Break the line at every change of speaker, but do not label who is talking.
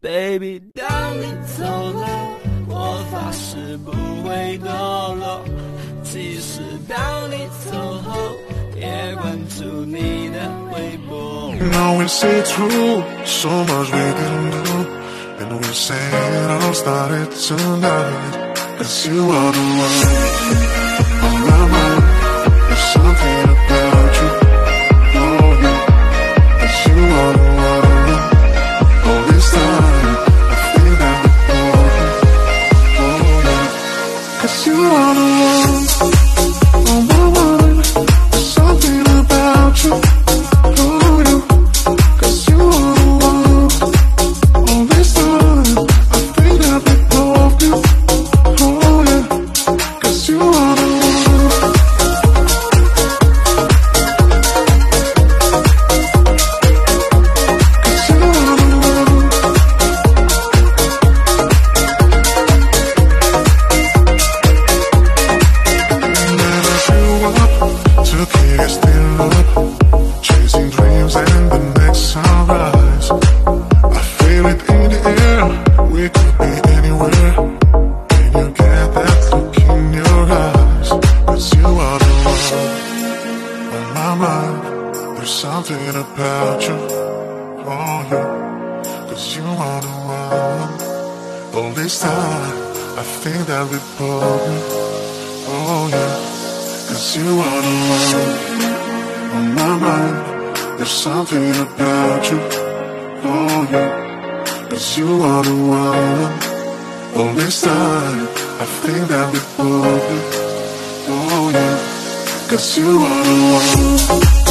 Baby， 当你走了，我发誓不会堕落。即使当你走后，也关注你的微博。
Now we say true, so much we didn't do, and we say it all started tonight. 'Cause you are the one on my mind. There's something about you, oh yeah. 'Cause you are the one. All this time, I think that before you, oh yeah. 'Cause you are the one on my mind. There's something about you, oh yeah. 'Cause you are the one. All this time, I think that before you, oh yeah. 'Cause you are the one. Chasing dreams and the next sunrise. I feel it in the air. We could be anywhere. Can you get that look in your eyes? 'Cause you are the one on my mind. There's something about you, oh yeah. 'Cause you are the one. All this time, I think that we both knew, oh yeah. 'Cause you are the one on my mind. There's something about you, oh yeah. 'Cause you are the one. All this time, I think that we both knew, oh yeah. 'Cause you are the one.